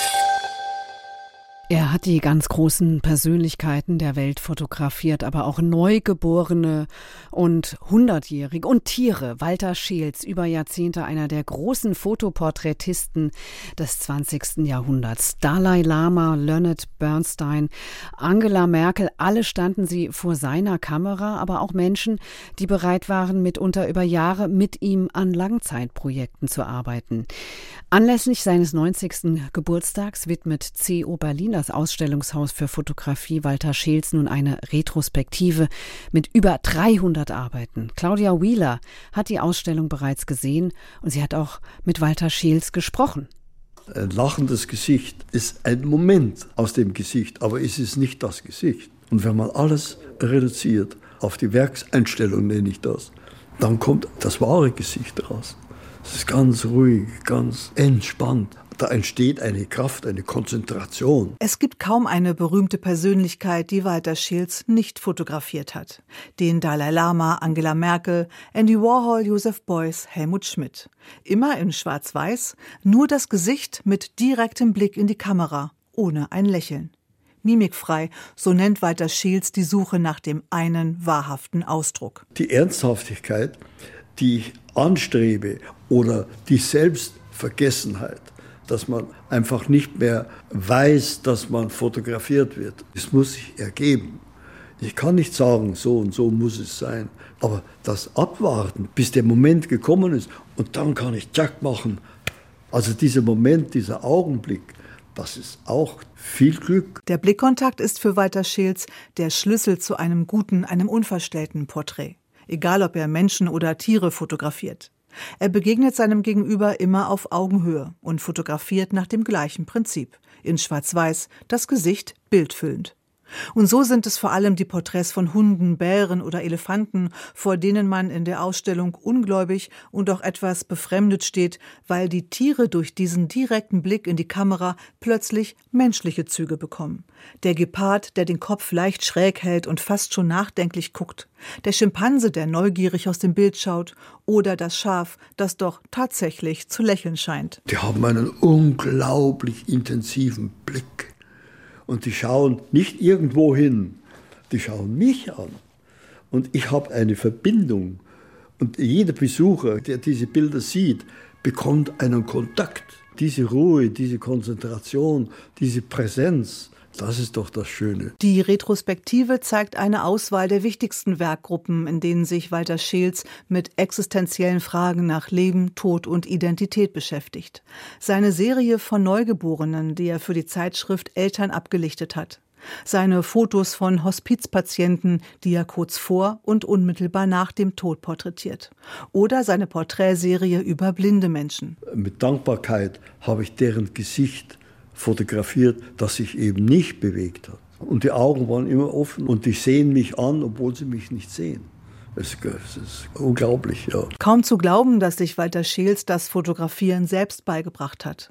Er hat die ganz großen Persönlichkeiten der Welt fotografiert, aber auch Neugeborene und 100-Jährige und Tiere. Walter Scheels, über Jahrzehnte einer der großen Fotoporträtisten des 20. Jahrhunderts. Dalai Lama, Leonard Bernstein, Angela Merkel, alle standen sie vor seiner Kamera, aber auch Menschen, die bereit waren, mitunter über Jahre mit ihm an Langzeitprojekten zu arbeiten. Anlässlich seines 90. Geburtstags widmet CO Berlin, das Ausstellungshaus für Fotografie, Walter Scheels nun eine Retrospektive mit über 300 Arbeiten. Claudia Wheeler hat die Ausstellung bereits gesehen und sie hat auch mit Walter Scheels gesprochen. Ein lachendes Gesicht ist ein Moment aus dem Gesicht, aber es ist nicht das Gesicht. Und wenn man alles reduziert auf die Werkseinstellung, nenne ich das, dann kommt das wahre Gesicht raus. Es ist ganz ruhig, ganz entspannt. Da entsteht eine Kraft, eine Konzentration. Es gibt kaum eine berühmte Persönlichkeit, die Walter Scheels nicht fotografiert hat. Den Dalai Lama, Angela Merkel, Andy Warhol, Joseph Beuys, Helmut Schmidt. Immer in Schwarz-Weiß, nur das Gesicht mit direktem Blick in die Kamera, ohne ein Lächeln. Mimikfrei, so nennt Walter Scheels die Suche nach dem einen wahrhaften Ausdruck. Die Ernsthaftigkeit, die ich anstrebe, oder die Selbstvergessenheit, dass man einfach nicht mehr weiß, dass man fotografiert wird. Es muss sich ergeben. Ich kann nicht sagen, so und so muss es sein. Aber das Abwarten, bis der Moment gekommen ist und dann kann ich Jack machen. Also dieser Moment, dieser Augenblick, das ist auch viel Glück. Der Blickkontakt ist für Walter Scheels der Schlüssel zu einem guten, einem unverstellten Porträt. Egal, ob er Menschen oder Tiere fotografiert. Er begegnet seinem Gegenüber immer auf Augenhöhe und fotografiert nach dem gleichen Prinzip. In Schwarz-Weiß, das Gesicht bildfüllend. Und so sind es vor allem die Porträts von Hunden, Bären oder Elefanten, vor denen man in der Ausstellung ungläubig und auch etwas befremdet steht, weil die Tiere durch diesen direkten Blick in die Kamera plötzlich menschliche Züge bekommen. Der Gepard, der den Kopf leicht schräg hält und fast schon nachdenklich guckt. Der Schimpanse, der neugierig aus dem Bild schaut. Oder das Schaf, das doch tatsächlich zu lächeln scheint. Die haben einen unglaublich intensiven Blick. Und die schauen nicht irgendwo hin, die schauen mich an. Und ich habe eine Verbindung. Und jeder Besucher, der diese Bilder sieht, bekommt einen Kontakt. Diese Ruhe, diese Konzentration, diese Präsenz, das ist doch das Schöne. Die Retrospektive zeigt eine Auswahl der wichtigsten Werkgruppen, in denen sich Walter Scheels mit existenziellen Fragen nach Leben, Tod und Identität beschäftigt. Seine Serie von Neugeborenen, die er für die Zeitschrift Eltern abgelichtet hat. Seine Fotos von Hospizpatienten, die er kurz vor und unmittelbar nach dem Tod porträtiert. Oder seine Porträtserie über blinde Menschen. Mit Dankbarkeit habe ich deren Gesicht fotografiert, das sich eben nicht bewegt hat. Und die Augen waren immer offen und die sehen mich an, obwohl sie mich nicht sehen. Es ist unglaublich, ja. Kaum zu glauben, dass sich Walter Scheels das Fotografieren selbst beigebracht hat.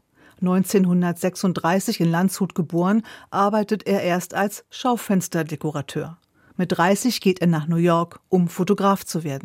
1936 in Landshut geboren, arbeitet er erst als Schaufensterdekorateur. Mit 30 geht er nach New York, um Fotograf zu werden.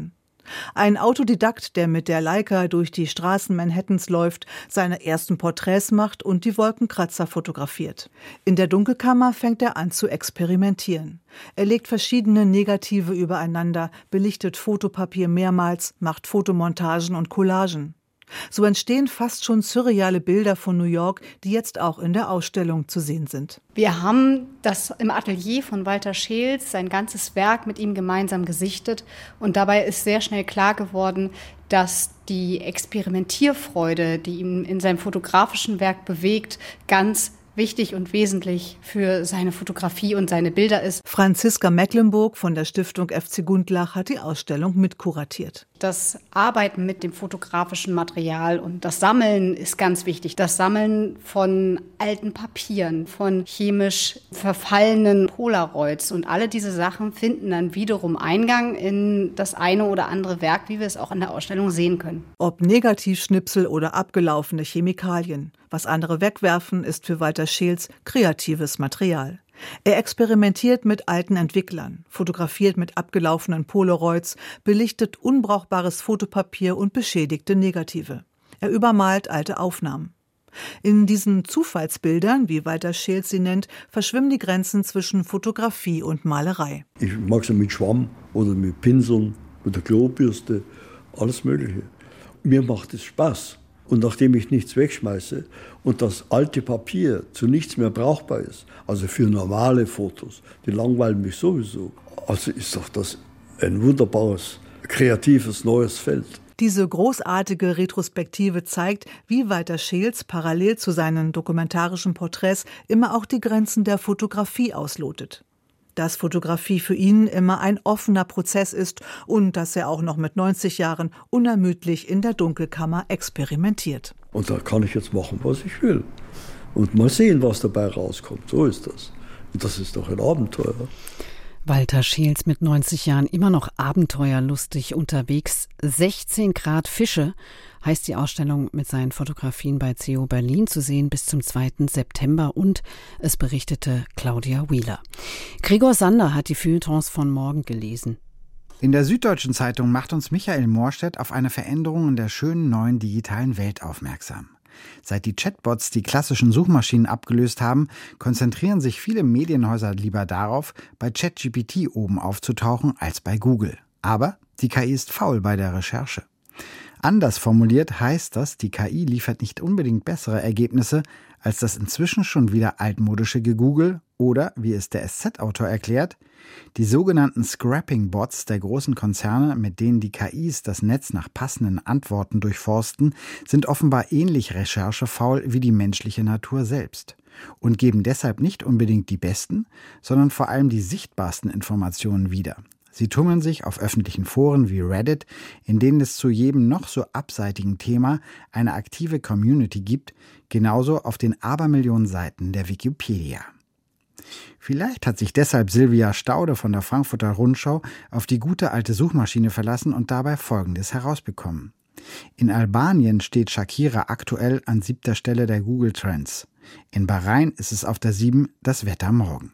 Ein Autodidakt, der mit der Leica durch die Straßen Manhattans läuft, seine ersten Porträts macht und die Wolkenkratzer fotografiert. In der Dunkelkammer fängt er an zu experimentieren. Er legt verschiedene Negative übereinander, belichtet Fotopapier mehrmals, macht Fotomontagen und Collagen. So entstehen fast schon surreale Bilder von New York, die jetzt auch in der Ausstellung zu sehen sind. Wir haben das im Atelier von Walter Scheels, sein ganzes Werk mit ihm gemeinsam gesichtet. Und dabei ist sehr schnell klar geworden, dass die Experimentierfreude, die ihn in seinem fotografischen Werk bewegt, ganz wichtig und wesentlich für seine Fotografie und seine Bilder ist. Franziska Mecklenburg von der Stiftung FC Gundlach hat die Ausstellung mitkuratiert. Das Arbeiten mit dem fotografischen Material und das Sammeln ist ganz wichtig. Das Sammeln von alten Papieren, von chemisch verfallenen Polaroids und alle diese Sachen finden dann wiederum Eingang in das eine oder andere Werk, wie wir es auch in der Ausstellung sehen können. Ob Negativschnipsel oder abgelaufene Chemikalien. Was andere wegwerfen, ist für Walter Scheels kreatives Material. Er experimentiert mit alten Entwicklern, fotografiert mit abgelaufenen Polaroids, belichtet unbrauchbares Fotopapier und beschädigte Negative. Er übermalt alte Aufnahmen. In diesen Zufallsbildern, wie Walter Scheels sie nennt, verschwimmen die Grenzen zwischen Fotografie und Malerei. Ich mag es mit Schwamm oder mit Pinseln, mit der Klobürste, alles Mögliche. Mir macht es Spaß. Und nachdem ich nichts wegschmeiße und das alte Papier zu nichts mehr brauchbar ist, also für normale Fotos, die langweilen mich sowieso, also ist doch das ein wunderbares, kreatives, neues Feld. Diese großartige Retrospektive zeigt, wie Walter Scheels parallel zu seinen dokumentarischen Porträts immer auch die Grenzen der Fotografie auslotet. Dass Fotografie für ihn immer ein offener Prozess ist und dass er auch noch mit 90 Jahren unermüdlich in der Dunkelkammer experimentiert. Und da kann ich jetzt machen, was ich will. Und mal sehen, was dabei rauskommt. So ist das. Und das ist doch ein Abenteuer. Walter Scheels mit 90 Jahren immer noch abenteuerlustig unterwegs. 16 Grad Fische heißt die Ausstellung mit seinen Fotografien bei CO Berlin, zu sehen bis zum 2. September, und es berichtete Claudia Wheeler. Gregor Sander hat die Feuilletons von morgen gelesen. In der Süddeutschen Zeitung macht uns Michael Mohrstedt auf eine Veränderung in der schönen neuen digitalen Welt aufmerksam. Seit die Chatbots die klassischen Suchmaschinen abgelöst haben, konzentrieren sich viele Medienhäuser lieber darauf, bei ChatGPT oben aufzutauchen als bei Google. Aber die KI ist faul bei der Recherche. Anders formuliert heißt das, die KI liefert nicht unbedingt bessere Ergebnisse als das inzwischen schon wieder altmodische Gegoogle oder, wie es der SZ-Autor erklärt, die sogenannten Scrapping-Bots der großen Konzerne, mit denen die KIs das Netz nach passenden Antworten durchforsten, sind offenbar ähnlich recherchefaul wie die menschliche Natur selbst und geben deshalb nicht unbedingt die besten, sondern vor allem die sichtbarsten Informationen wieder. Sie tummeln sich auf öffentlichen Foren wie Reddit, in denen es zu jedem noch so abseitigen Thema eine aktive Community gibt, genauso auf den Abermillionen Seiten der Wikipedia. Vielleicht hat sich deshalb Silvia Staude von der Frankfurter Rundschau auf die gute alte Suchmaschine verlassen und dabei Folgendes herausbekommen. In Albanien steht Shakira aktuell an 7. Stelle der Google Trends. In Bahrain ist es auf der 7 das Wetter morgen.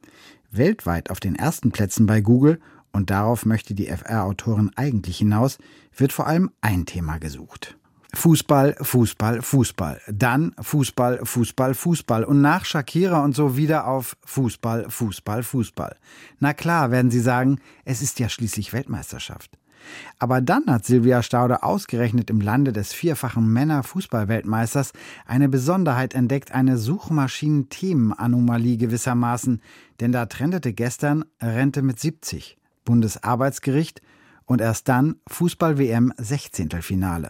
Weltweit auf den ersten Plätzen bei Google, und darauf möchte die FR-Autorin eigentlich hinaus, wird vor allem ein Thema gesucht. Fußball, Fußball, Fußball. Dann Fußball, Fußball, Fußball. Und nach Shakira und so wieder auf Fußball, Fußball, Fußball. Na klar, werden Sie sagen, es ist ja schließlich Weltmeisterschaft. Aber dann hat Silvia Staude ausgerechnet im Lande des vierfachen Männer-Fußball-Weltmeisters eine Besonderheit entdeckt, eine Suchmaschinen-Themen-Anomalie gewissermaßen. Denn da trendete gestern Rente mit 70, Bundesarbeitsgericht und erst dann Fußball-WM 16.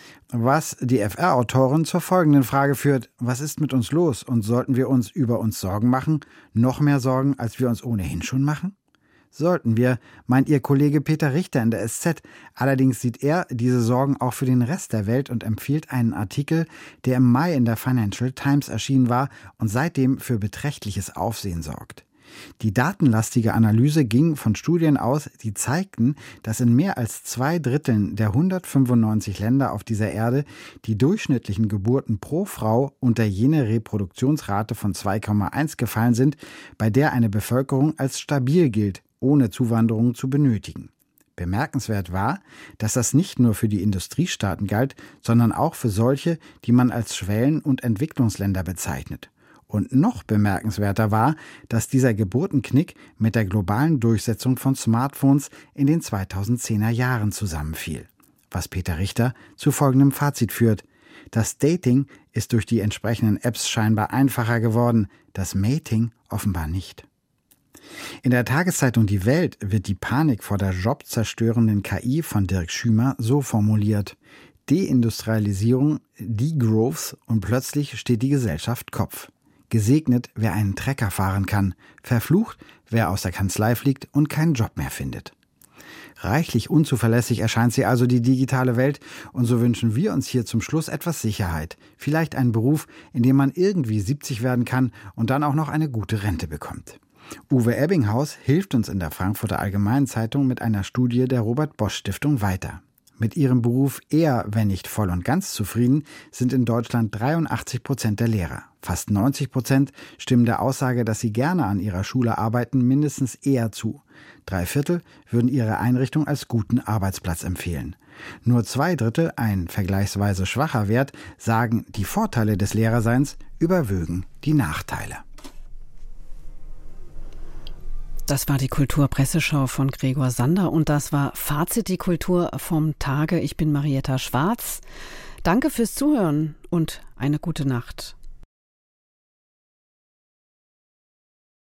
Was die FR-Autorin zur folgenden Frage führt: Was ist mit uns los und sollten wir uns über uns Sorgen machen? Noch mehr Sorgen, als wir uns ohnehin schon machen? Sollten wir, meint ihr Kollege Peter Richter in der SZ. Allerdings sieht er diese Sorgen auch für den Rest der Welt und empfiehlt einen Artikel, der im Mai in der Financial Times erschienen war und seitdem für beträchtliches Aufsehen sorgt. Die datenlastige Analyse ging von Studien aus, die zeigten, dass in mehr als 2/3 der 195 Länder auf dieser Erde die durchschnittlichen Geburten pro Frau unter jene Reproduktionsrate von 2,1 gefallen sind, bei der eine Bevölkerung als stabil gilt, ohne Zuwanderung zu benötigen. Bemerkenswert war, dass das nicht nur für die Industriestaaten galt, sondern auch für solche, die man als Schwellen- und Entwicklungsländer bezeichnet. Und noch bemerkenswerter war, dass dieser Geburtenknick mit der globalen Durchsetzung von Smartphones in den 2010er Jahren zusammenfiel. Was Peter Richter zu folgendem Fazit führt: Das Dating ist durch die entsprechenden Apps scheinbar einfacher geworden, das Mating offenbar nicht. In der Tageszeitung Die Welt wird die Panik vor der jobzerstörenden KI von Dirk Schümer so formuliert: Deindustrialisierung, Degrowth und plötzlich steht die Gesellschaft Kopf. Gesegnet, wer einen Trecker fahren kann, verflucht, wer aus der Kanzlei fliegt und keinen Job mehr findet. Reichlich unzuverlässig erscheint sie also, die digitale Welt, und so wünschen wir uns hier zum Schluss etwas Sicherheit. Vielleicht einen Beruf, in dem man irgendwie 70 werden kann und dann auch noch eine gute Rente bekommt. Uwe Ebbinghaus hilft uns in der Frankfurter Allgemeinen Zeitung mit einer Studie der Robert-Bosch-Stiftung weiter. Mit ihrem Beruf eher, wenn nicht voll und ganz zufrieden, sind in Deutschland 83% der Lehrer. Fast 90% stimmen der Aussage, dass sie gerne an ihrer Schule arbeiten, mindestens eher zu. 3/4 würden ihre Einrichtung als guten Arbeitsplatz empfehlen. Nur 2/3, ein vergleichsweise schwacher Wert, sagen, die Vorteile des Lehrerseins überwögen die Nachteile. Das war die Kulturpresseschau von Gregor Sander und das war Fazit die Kultur vom Tage. Ich bin Marietta Schwarz. Danke fürs Zuhören und eine gute Nacht.